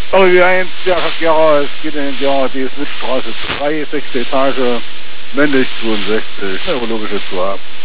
Irgendwie eins, ja, Gera, es geht in der DS Wittstraße 3, 6. Etage, männlich 62, neurologische Zuhab.